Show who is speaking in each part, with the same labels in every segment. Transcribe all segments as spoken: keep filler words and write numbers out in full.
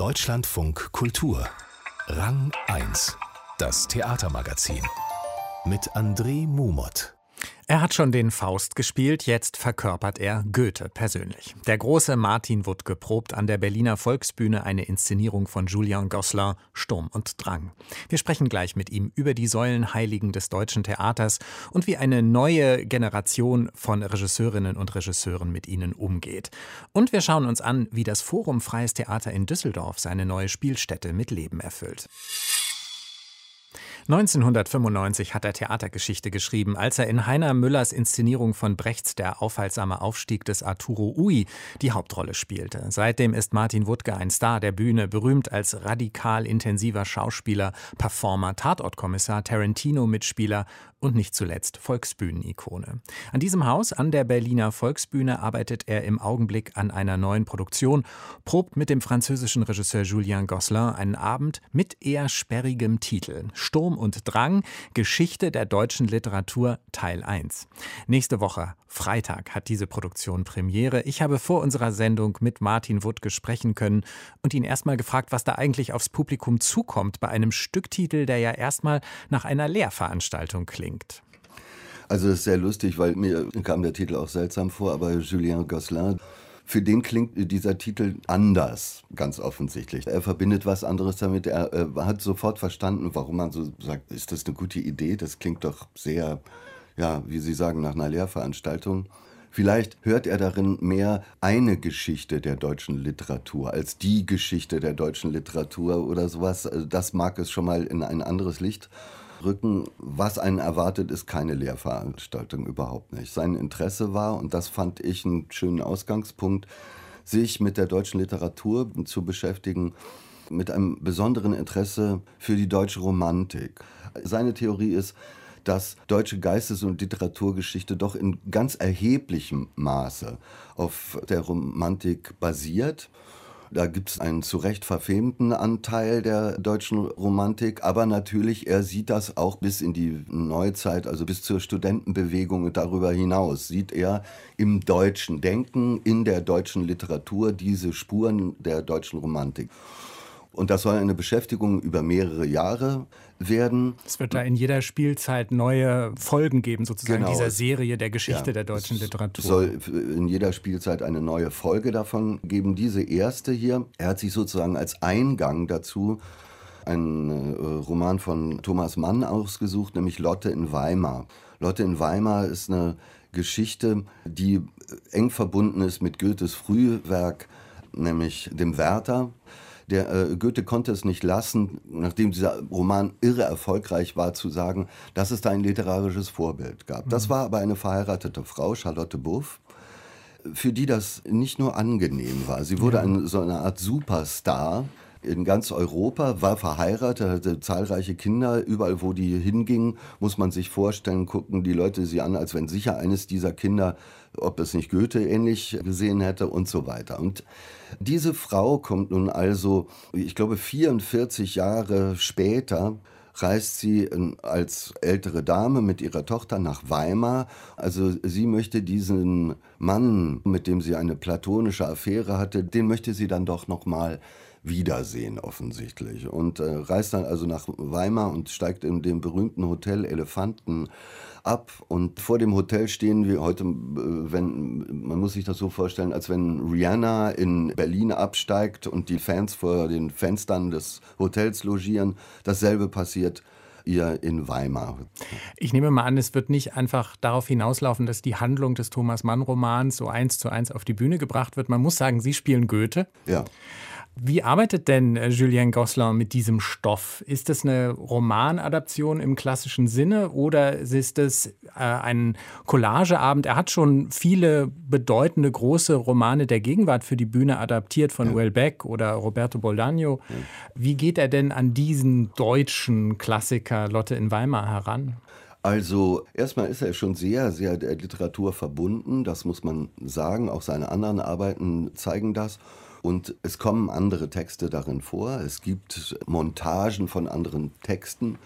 Speaker 1: Deutschlandfunk Kultur. Rang eins. Das Theatermagazin. Mit André Mumot.
Speaker 2: Er hat schon den Faust gespielt, jetzt verkörpert er Goethe persönlich. Der große Martin Wuttke probt an der Berliner Volksbühne eine Inszenierung von Julien Gosselin, Sturm und Drang. Wir sprechen gleich mit ihm über die Säulenheiligen des deutschen Theaters und wie eine neue Generation von Regisseurinnen und Regisseuren mit ihnen umgeht. Und wir schauen uns an, wie das Forum Freies Theater in Düsseldorf seine neue Spielstätte mit Leben erfüllt. neunzehnhundertfünfundneunzig hat er Theatergeschichte geschrieben, als er in Heiner Müllers Inszenierung von Brechts Der aufhaltsame Aufstieg des Arturo Ui die Hauptrolle spielte. Seitdem ist Martin Wuttke ein Star der Bühne, berühmt als radikal intensiver Schauspieler, Performer, Tatortkommissar, Tarantino-Mitspieler und nicht zuletzt Volksbühnenikone. An diesem Haus, an der Berliner Volksbühne, arbeitet er im Augenblick an einer neuen Produktion, probt mit dem französischen Regisseur Julien Gosselin einen Abend mit eher sperrigem Titel: Sturm und Drang, Geschichte der deutschen Literatur Teil eins. Nächste Woche, Freitag, hat diese Produktion Premiere. Ich habe vor unserer Sendung mit Martin Wuttke sprechen können und ihn erstmal gefragt, was da eigentlich aufs Publikum zukommt bei einem Stücktitel, der ja erstmal nach einer Lehrveranstaltung klingt.
Speaker 3: Also das ist sehr lustig, weil mir kam der Titel auch seltsam vor, aber Julien Gosselin, für den klingt dieser Titel anders, ganz offensichtlich. Er verbindet was anderes damit. Er äh, hat sofort verstanden, warum man so sagt, ist das eine gute Idee? Das klingt doch sehr, ja, wie Sie sagen, nach einer Lehrveranstaltung. Vielleicht hört er darin mehr eine Geschichte der deutschen Literatur als die Geschichte der deutschen Literatur oder sowas. Das mag es schon mal in ein anderes Licht rücken. Was einen erwartet, ist keine Lehrveranstaltung, überhaupt nicht. Sein Interesse war, und das fand ich einen schönen Ausgangspunkt, sich mit der deutschen Literatur zu beschäftigen, mit einem besonderen Interesse für die deutsche Romantik. Seine Theorie ist, dass deutsche Geistes- und Literaturgeschichte doch in ganz erheblichem Maße auf der Romantik basiert. Da gibt es einen zu Recht verfemten Anteil der deutschen Romantik, aber natürlich, er sieht das auch bis in die Neuzeit, also bis zur Studentenbewegung und darüber hinaus, sieht er im deutschen Denken, in der deutschen Literatur diese Spuren der deutschen Romantik. Und das soll eine Beschäftigung über mehrere Jahre werden.
Speaker 2: Es wird da in jeder Spielzeit neue Folgen geben, sozusagen, genau, dieser Serie der Geschichte ja, der deutschen Literatur.
Speaker 3: Es soll in jeder Spielzeit eine neue Folge davon geben. Diese erste hier, er hat sich sozusagen als Eingang dazu einen äh, Roman von Thomas Mann ausgesucht, nämlich Lotte in Weimar. Lotte in Weimar ist eine Geschichte, die eng verbunden ist mit Goethes Frühwerk, nämlich dem Werther. Der äh, Goethe konnte es nicht lassen, nachdem dieser Roman irre erfolgreich war, zu sagen, dass es da ein literarisches Vorbild gab. Mhm. Das war aber eine verheiratete Frau, Charlotte Buff, für die das nicht nur angenehm war. Sie wurde ja. eine, so eine Art Superstar in ganz Europa, war verheiratet, hatte zahlreiche Kinder. Überall, wo die hingingen, muss man sich vorstellen, gucken die Leute sie an, als wenn sicher eines dieser Kinder, ob es nicht Goethe ähnlich gesehen hätte und so weiter. Und diese Frau kommt nun also, ich glaube, vierundvierzig Jahre später, reist sie als ältere Dame mit ihrer Tochter nach Weimar. Also sie möchte diesen Mann, mit dem sie eine platonische Affäre hatte, den möchte sie dann doch noch mal wiedersehen offensichtlich. Und äh, reist dann also nach Weimar und steigt in dem berühmten Hotel Elefanten ab. Und vor dem Hotel stehen wir heute, wenn man muss sich das so vorstellen, als wenn Rihanna in Berlin absteigt und die Fans vor den Fenstern des Hotels logieren. Dasselbe passiert ihr in Weimar.
Speaker 2: Ich nehme mal an, es wird nicht einfach darauf hinauslaufen, dass die Handlung des Thomas Mann-Romans so eins zu eins auf die Bühne gebracht wird. Man muss sagen, Sie spielen Goethe.
Speaker 3: Ja.
Speaker 2: Wie arbeitet denn Julien Gosselin mit diesem Stoff? Ist es eine Romanadaption im klassischen Sinne oder ist es äh, ein Collageabend? Er hat schon viele bedeutende große Romane der Gegenwart für die Bühne adaptiert, von ja. Houellebecq oder Roberto Bolaño. Ja. Wie geht er denn an diesen deutschen Klassiker Lotte in Weimar heran?
Speaker 3: Also erstmal ist er schon sehr, sehr der Literatur verbunden, das muss man sagen. Auch seine anderen Arbeiten zeigen das. Und es kommen andere Texte darin vor. Es gibt Montagen von anderen Texten.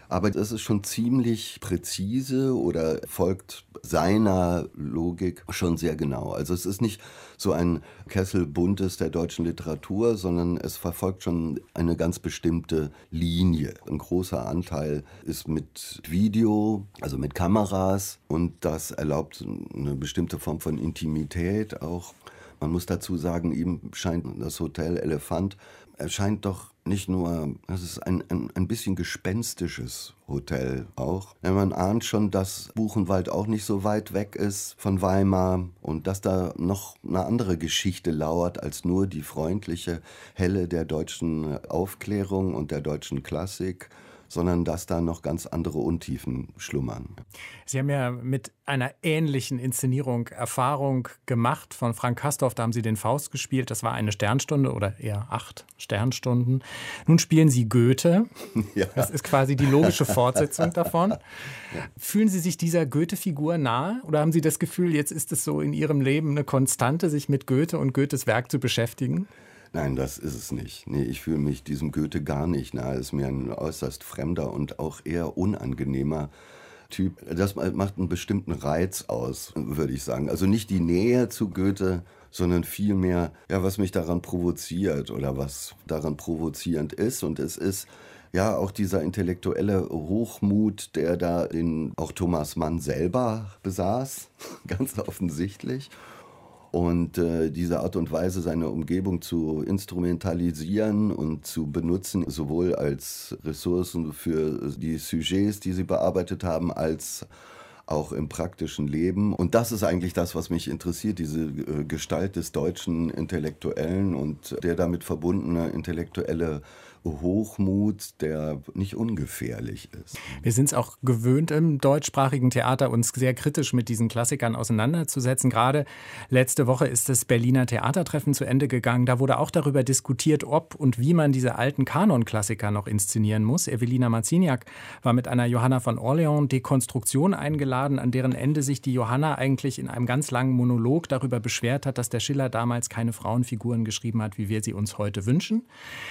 Speaker 3: Aber das ist schon ziemlich präzise oder folgt seiner Logik schon sehr genau. Also es ist nicht so ein Kessel Buntes der deutschen Literatur, sondern es verfolgt schon eine ganz bestimmte Linie. Ein großer Anteil ist mit Video, also mit Kameras, und das erlaubt eine bestimmte Form von Intimität auch. Man muss dazu sagen, ihm scheint das Hotel Elefant, er scheint doch nicht nur, das ist ein, ein, ein bisschen gespenstisches Hotel auch. Man ahnt schon, dass Buchenwald auch nicht so weit weg ist von Weimar und dass da noch eine andere Geschichte lauert als nur die freundliche, helle der deutschen Aufklärung und der deutschen Klassik, sondern dass da noch ganz andere Untiefen schlummern.
Speaker 2: Sie haben ja mit einer ähnlichen Inszenierung Erfahrung gemacht von Frank Castorf. Da haben Sie den Faust gespielt. Das war eine Sternstunde oder eher acht Sternstunden. Nun spielen Sie Goethe. Ja. Das ist quasi die logische Fortsetzung davon. Ja. Fühlen Sie sich dieser Goethe-Figur nahe? Oder haben Sie das Gefühl, jetzt ist es so in Ihrem Leben eine Konstante, sich mit Goethe und Goethes Werk zu beschäftigen?
Speaker 3: Nein, das ist es nicht. Nee, ich fühle mich diesem Goethe gar nicht nahe. Er ist mir ein äußerst fremder und auch eher unangenehmer Typ. Das macht einen bestimmten Reiz aus, würde ich sagen. Also nicht die Nähe zu Goethe, sondern vielmehr, ja, was mich daran provoziert oder was daran provozierend ist. Und es ist ja auch dieser intellektuelle Hochmut, der da den auch Thomas Mann selber besaß, ganz offensichtlich. Und äh, diese Art und Weise, seine Umgebung zu instrumentalisieren und zu benutzen, sowohl als Ressourcen für die Sujets, die sie bearbeitet haben, als auch im praktischen Leben. Und das ist eigentlich das, was mich interessiert, diese äh, Gestalt des deutschen Intellektuellen und der damit verbundene intellektuelle Hochmut, der nicht ungefährlich ist.
Speaker 2: Wir sind es auch gewöhnt, im deutschsprachigen Theater uns sehr kritisch mit diesen Klassikern auseinanderzusetzen. Gerade letzte Woche ist das Berliner Theatertreffen zu Ende gegangen. Da wurde auch darüber diskutiert, ob und wie man diese alten Kanon-Klassiker noch inszenieren muss. Evelina Marciniak war mit einer Johanna von Orleans Dekonstruktion eingeladen, an deren Ende sich die Johanna eigentlich in einem ganz langen Monolog darüber beschwert hat, dass der Schiller damals keine Frauenfiguren geschrieben hat, wie wir sie uns heute wünschen.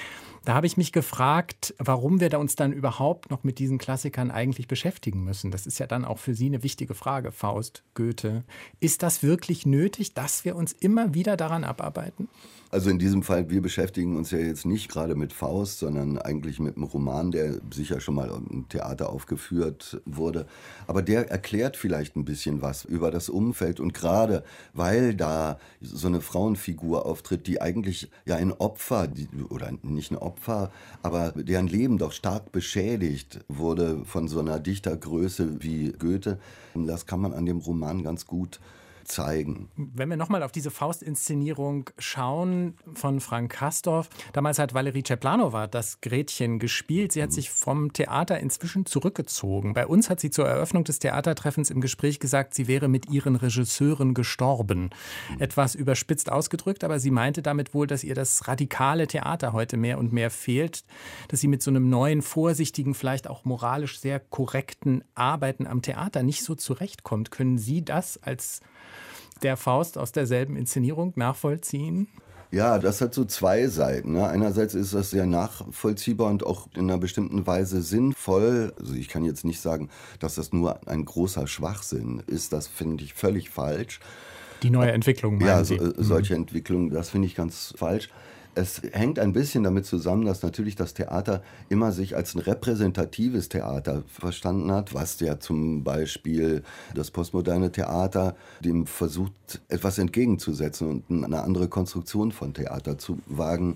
Speaker 2: Da habe ich mich gefragt, warum wir da uns dann überhaupt noch mit diesen Klassikern eigentlich beschäftigen müssen. Das ist ja dann auch für Sie eine wichtige Frage, Faust, Goethe. Ist das wirklich nötig, dass wir uns immer wieder daran abarbeiten?
Speaker 3: Also in diesem Fall, wir beschäftigen uns ja jetzt nicht gerade mit Faust, sondern eigentlich mit einem Roman, der sicher schon mal im Theater aufgeführt wurde. Aber der erklärt vielleicht ein bisschen was über das Umfeld. Und gerade weil da so eine Frauenfigur auftritt, die eigentlich ja ein Opfer, die, oder nicht ein Opfer, aber deren Leben doch stark beschädigt wurde von so einer Dichtergröße wie Goethe, das kann man an dem Roman ganz gut zeigen.
Speaker 2: Wenn wir nochmal auf diese Faust-Inszenierung schauen von Frank Castorf, damals hat Valerie Czeplanova das Gretchen gespielt. Sie hat sich vom Theater inzwischen zurückgezogen. Bei uns hat sie zur Eröffnung des Theatertreffens im Gespräch gesagt, sie wäre mit ihren Regisseuren gestorben. Etwas überspitzt ausgedrückt, aber sie meinte damit wohl, dass ihr das radikale Theater heute mehr und mehr fehlt, dass sie mit so einem neuen, vorsichtigen, vielleicht auch moralisch sehr korrekten Arbeiten am Theater nicht so zurechtkommt. Können Sie das als der Faust aus derselben Inszenierung nachvollziehen?
Speaker 3: Ja, das hat so zwei Seiten. Ne? Einerseits ist das sehr nachvollziehbar und auch in einer bestimmten Weise sinnvoll. Also ich kann jetzt nicht sagen, dass das nur ein großer Schwachsinn ist. Das finde ich völlig falsch.
Speaker 2: Die neue Entwicklung, meinen
Speaker 3: ja,
Speaker 2: Sie?
Speaker 3: Ja, so, solche Entwicklungen, das finde ich ganz falsch. Es hängt ein bisschen damit zusammen, dass natürlich das Theater immer sich als ein repräsentatives Theater verstanden hat, was ja zum Beispiel das postmoderne Theater dem versucht, etwas entgegenzusetzen und eine andere Konstruktion von Theater zu wagen.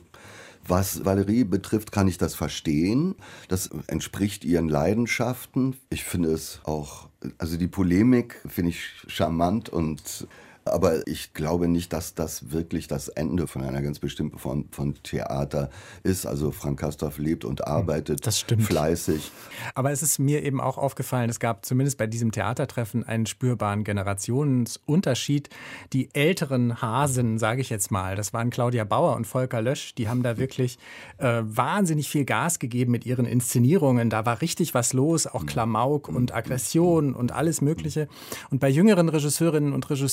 Speaker 3: Was Valerie betrifft, kann ich das verstehen. Das entspricht ihren Leidenschaften. Ich finde es auch, also die Polemik finde ich charmant und aber ich glaube nicht, dass das wirklich das Ende von einer ganz bestimmten Form von Theater ist. Also Frank Castorf lebt und arbeitet
Speaker 2: das stimmt.
Speaker 3: fleißig.
Speaker 2: Aber es ist mir eben auch aufgefallen, es gab zumindest bei diesem Theatertreffen einen spürbaren Generationenunterschied. Die älteren Hasen, sage ich jetzt mal, das waren Claudia Bauer und Volker Lösch, die haben da wirklich äh, wahnsinnig viel Gas gegeben mit ihren Inszenierungen. Da war richtig was los, auch Klamauk und Aggression und alles Mögliche. Und bei jüngeren Regisseurinnen und Regisseuren wie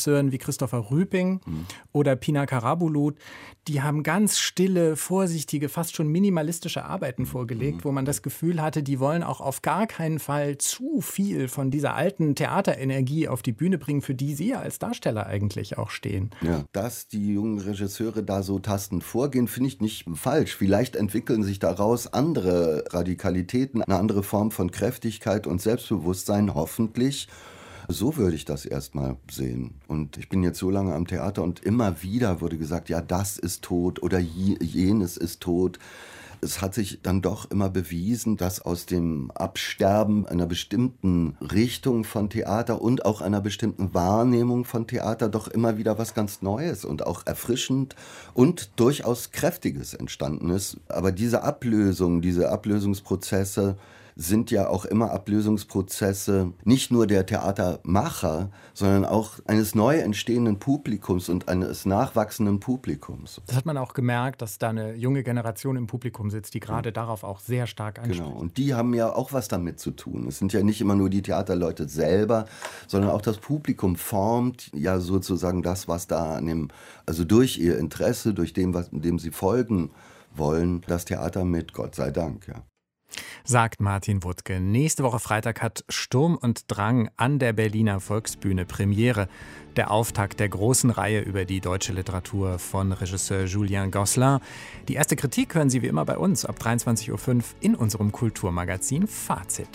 Speaker 2: Christopher Rüping mhm. oder Pina Karabulut, die haben ganz stille, vorsichtige, fast schon minimalistische Arbeiten vorgelegt, mhm. wo man das Gefühl hatte, die wollen auch auf gar keinen Fall zu viel von dieser alten Theaterenergie auf die Bühne bringen, für die Sie ja als Darsteller eigentlich auch stehen.
Speaker 3: Ja, dass die jungen Regisseure da so tastend vorgehen, finde ich nicht falsch. Vielleicht entwickeln sich daraus andere Radikalitäten, eine andere Form von Kräftigkeit und Selbstbewusstsein, hoffentlich. So würde ich das erstmal sehen. Und ich bin jetzt so lange am Theater und immer wieder wurde gesagt, ja, das ist tot oder jenes ist tot. Es hat sich dann doch immer bewiesen, dass aus dem Absterben einer bestimmten Richtung von Theater und auch einer bestimmten Wahrnehmung von Theater doch immer wieder was ganz Neues und auch erfrischend und durchaus Kräftiges entstanden ist. Aber diese Ablösung, diese Ablösungsprozesse sind ja auch immer Ablösungsprozesse nicht nur der Theatermacher, sondern auch eines neu entstehenden Publikums und eines nachwachsenden Publikums.
Speaker 2: Das hat man auch gemerkt, dass da eine junge Generation im Publikum sitzt, die gerade ja. darauf auch sehr stark anspricht.
Speaker 3: Genau, und die haben ja auch was damit zu tun. Es sind ja nicht immer nur die Theaterleute selber, sondern auch das Publikum formt ja sozusagen das, was da an dem, also durch ihr Interesse, durch dem, was, dem sie folgen wollen, das Theater mit, Gott sei Dank, ja.
Speaker 2: Sagt Martin Wuttke. Nächste Woche Freitag hat Sturm und Drang an der Berliner Volksbühne Premiere. Der Auftakt der großen Reihe über die deutsche Literatur von Regisseur Julien Gosselin. Die erste Kritik hören Sie wie immer bei uns ab dreiundzwanzig Uhr fünf in unserem Kulturmagazin Fazit.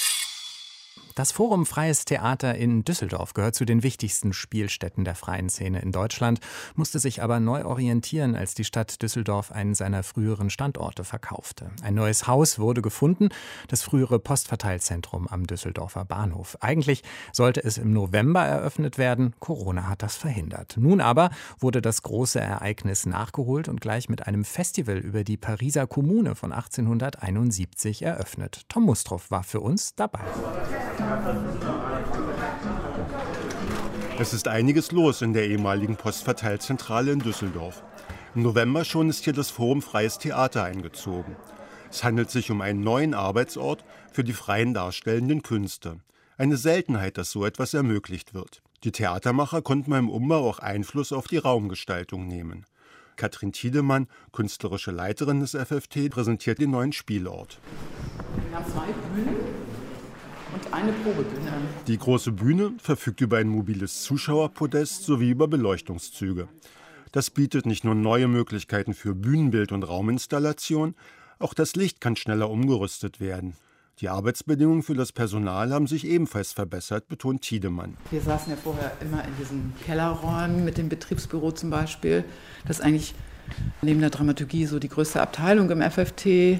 Speaker 2: Das Forum Freies Theater in Düsseldorf gehört zu den wichtigsten Spielstätten der freien Szene in Deutschland, musste sich aber neu orientieren, als die Stadt Düsseldorf einen seiner früheren Standorte verkaufte. Ein neues Haus wurde gefunden, das frühere Postverteilzentrum am Düsseldorfer Bahnhof. Eigentlich sollte es im November eröffnet werden, Corona hat das verhindert. Nun aber wurde das große Ereignis nachgeholt und gleich mit einem Festival über die Pariser Kommune von achtzehnhunderteinundsiebzig eröffnet. Tom Mustroff war für uns dabei.
Speaker 4: Es ist einiges los in der ehemaligen Postverteilzentrale in Düsseldorf. Im November schon ist hier das Forum Freies Theater eingezogen. Es handelt sich um einen neuen Arbeitsort für die freien darstellenden Künste. Eine Seltenheit, dass so etwas ermöglicht wird. Die Theatermacher konnten beim Umbau auch Einfluss auf die Raumgestaltung nehmen. Katrin Tiedemann, künstlerische Leiterin des F F T, präsentiert den neuen Spielort.
Speaker 5: Wir haben zwei Bühnen und eine Probebühne.
Speaker 4: Die große Bühne verfügt über ein mobiles Zuschauerpodest sowie über Beleuchtungszüge. Das bietet nicht nur neue Möglichkeiten für Bühnenbild und Rauminstallation, auch das Licht kann schneller umgerüstet werden. Die Arbeitsbedingungen für das Personal haben sich ebenfalls verbessert, betont Tiedemann.
Speaker 5: Wir saßen ja vorher immer in diesen Kellerräumen mit dem Betriebsbüro zum Beispiel. Das ist eigentlich neben der Dramaturgie so die größte Abteilung im F F T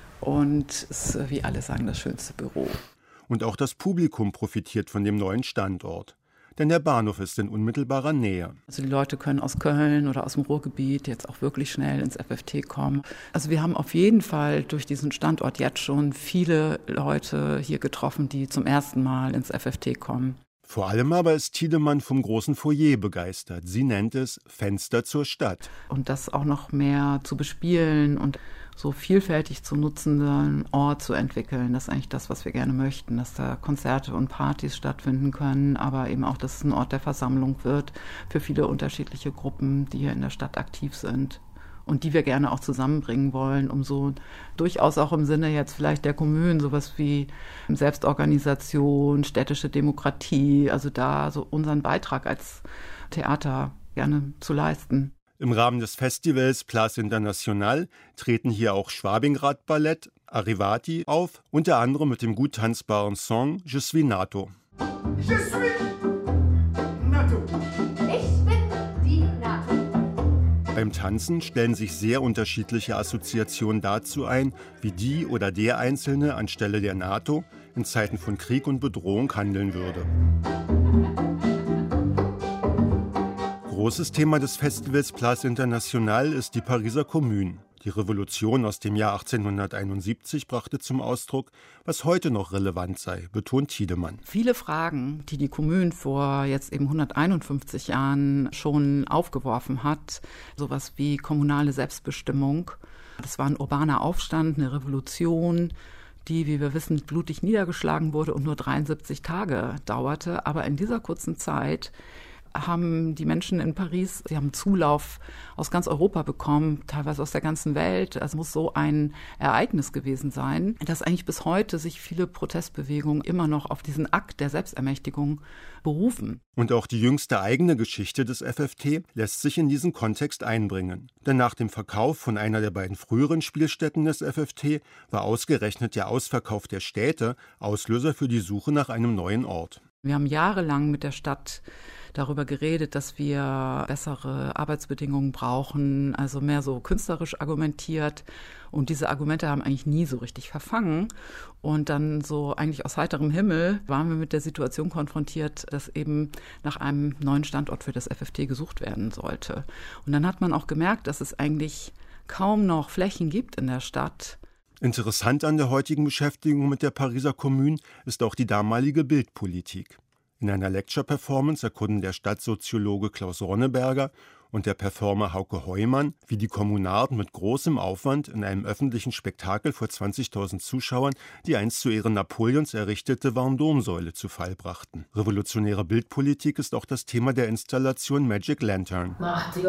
Speaker 5: und ist, wie alle sagen, das schönste Büro.
Speaker 4: Und auch das Publikum profitiert von dem neuen Standort. Denn der Bahnhof ist in unmittelbarer Nähe.
Speaker 5: Also die Leute können aus Köln oder aus dem Ruhrgebiet jetzt auch wirklich schnell ins F F T kommen. Also wir haben auf jeden Fall durch diesen Standort jetzt schon viele Leute hier getroffen, die zum ersten Mal ins F F T kommen.
Speaker 4: Vor allem aber ist Tiedemann vom großen Foyer begeistert. Sie nennt es Fenster zur Stadt.
Speaker 5: Und das auch noch mehr zu bespielen und so vielfältig zu nutzenden Ort zu entwickeln. Das ist eigentlich das, was wir gerne möchten, dass da Konzerte und Partys stattfinden können, aber eben auch, dass es ein Ort der Versammlung wird für viele unterschiedliche Gruppen, die hier in der Stadt aktiv sind und die wir gerne auch zusammenbringen wollen, um so durchaus auch im Sinne jetzt vielleicht der Kommunen sowas wie Selbstorganisation, städtische Demokratie, also da so unseren Beitrag als Theater gerne zu leisten.
Speaker 4: Im Rahmen des Festivals Place International treten hier auch Schwabingrad Ballett, Arrivati auf, unter anderem mit dem gut tanzbaren Song Je suis Nato.
Speaker 6: Je suis Nato. Ich bin die Nato.
Speaker 4: Beim Tanzen stellen sich sehr unterschiedliche Assoziationen dazu ein, wie die oder der Einzelne anstelle der NATO in Zeiten von Krieg und Bedrohung handeln würde. Großes Thema des Festivals Place International ist die Pariser Kommune. Die Revolution aus dem Jahr achtzehnhunderteinundsiebzig brachte zum Ausdruck, was heute noch relevant sei, betont Tiedemann.
Speaker 5: Viele Fragen, die die Kommune vor jetzt eben hunderteinundfünfzig Jahren schon aufgeworfen hat, sowas wie kommunale Selbstbestimmung. Das war ein urbaner Aufstand, eine Revolution, die, wie wir wissen, blutig niedergeschlagen wurde und nur dreiundsiebzig Tage dauerte. Aber in dieser kurzen Zeit haben die Menschen in Paris, sie haben Zulauf aus ganz Europa bekommen, teilweise aus der ganzen Welt. Es muss so ein Ereignis gewesen sein, dass eigentlich bis heute sich viele Protestbewegungen immer noch auf diesen Akt der Selbstermächtigung berufen.
Speaker 4: Und auch die jüngste eigene Geschichte des F F T lässt sich in diesen Kontext einbringen. Denn nach dem Verkauf von einer der beiden früheren Spielstätten des F F T war ausgerechnet der Ausverkauf der Städte Auslöser für die Suche nach einem neuen Ort.
Speaker 5: Wir haben jahrelang mit der Stadt darüber geredet, dass wir bessere Arbeitsbedingungen brauchen, also mehr so künstlerisch argumentiert. Und diese Argumente haben eigentlich nie so richtig verfangen. Und dann so eigentlich aus heiterem Himmel waren wir mit der Situation konfrontiert, dass eben nach einem neuen Standort für das F F T gesucht werden sollte. Und dann hat man auch gemerkt, dass es eigentlich kaum noch Flächen gibt in der Stadt.
Speaker 4: Interessant an der heutigen Beschäftigung mit der Pariser Kommune ist auch die damalige Bildpolitik. In einer Lecture-Performance erkunden der Stadtsoziologe Klaus Ronneberger und der Performer Hauke Heumann, wie die Kommunarden mit großem Aufwand in einem öffentlichen Spektakel vor zwanzigtausend Zuschauern die einst zu Ehren Napoleons errichtete Vendôme-Säule zu Fall brachten. Revolutionäre Bildpolitik ist auch das Thema der Installation Magic Lantern.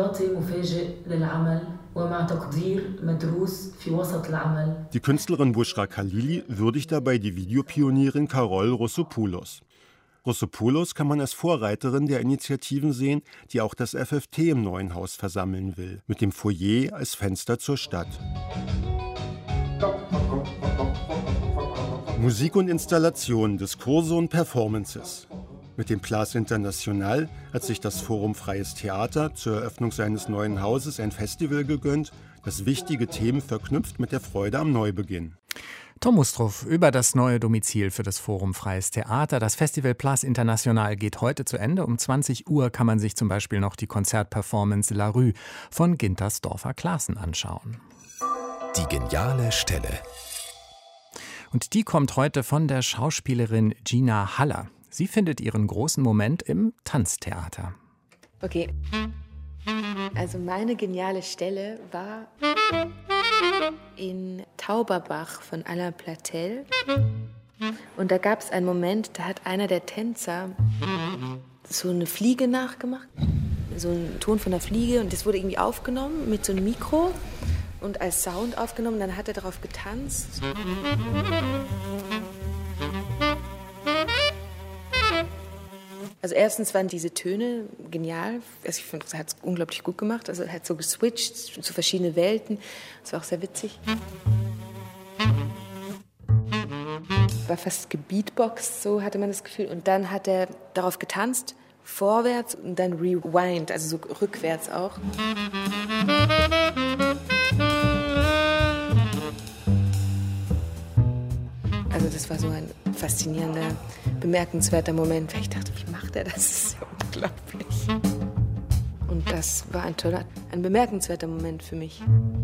Speaker 4: Die Künstlerin Bushra Khalili würdigt dabei die Videopionierin Carole Rossopoulos. Rossopoulos kann man als Vorreiterin der Initiativen sehen, die auch das F F T im neuen Haus versammeln will, mit dem Foyer als Fenster zur Stadt. Musik und Installation, Diskurse und Performances. Mit dem Place International hat sich das Forum Freies Theater zur Eröffnung seines neuen Hauses ein Festival gegönnt, das wichtige Themen verknüpft mit der Freude am Neubeginn.
Speaker 2: Tom Mustrow über das neue Domizil für das Forum Freies Theater. Das Festival Place International geht heute zu Ende. Um zwanzig Uhr kann man sich zum Beispiel noch die Konzertperformance La Rue von Gintersdorfer-Klaassen anschauen.
Speaker 1: Die geniale Stelle.
Speaker 2: Und die kommt heute von der Schauspielerin Gina Haller. Sie findet ihren großen Moment im Tanztheater.
Speaker 7: Okay, also meine geniale Stelle war in Tauberbach von Alain Platel. Und da gab es einen Moment, da hat einer der Tänzer so eine Fliege nachgemacht. So einen Ton von der Fliege. Und das wurde irgendwie aufgenommen mit so einem Mikro und als Sound aufgenommen. Dann hat er darauf getanzt. Also erstens waren diese Töne genial. Also ich finde, er hat es unglaublich gut gemacht. Also er hat so geswitcht zu verschiedenen Welten. Das war auch sehr witzig. War fast gebeatboxt, so hatte man das Gefühl. Und dann hat er darauf getanzt, vorwärts und dann rewind, also so rückwärts auch. Also das war so ein faszinierender, bemerkenswerter Moment, weil ich dachte, wie macht er das? Das ist ja unglaublich. Und das war ein toller, ein bemerkenswerter Moment für mich.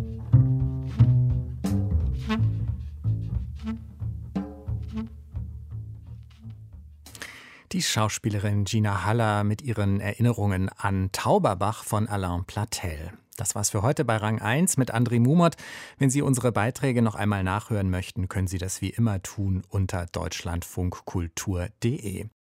Speaker 2: Die Schauspielerin Gina Haller mit ihren Erinnerungen an Tauberbach von Alain Platel. Das war's für heute bei Rang eins mit André Mumot. Wenn Sie unsere Beiträge noch einmal nachhören möchten, können Sie das wie immer tun unter deutschlandfunkkultur punkt de.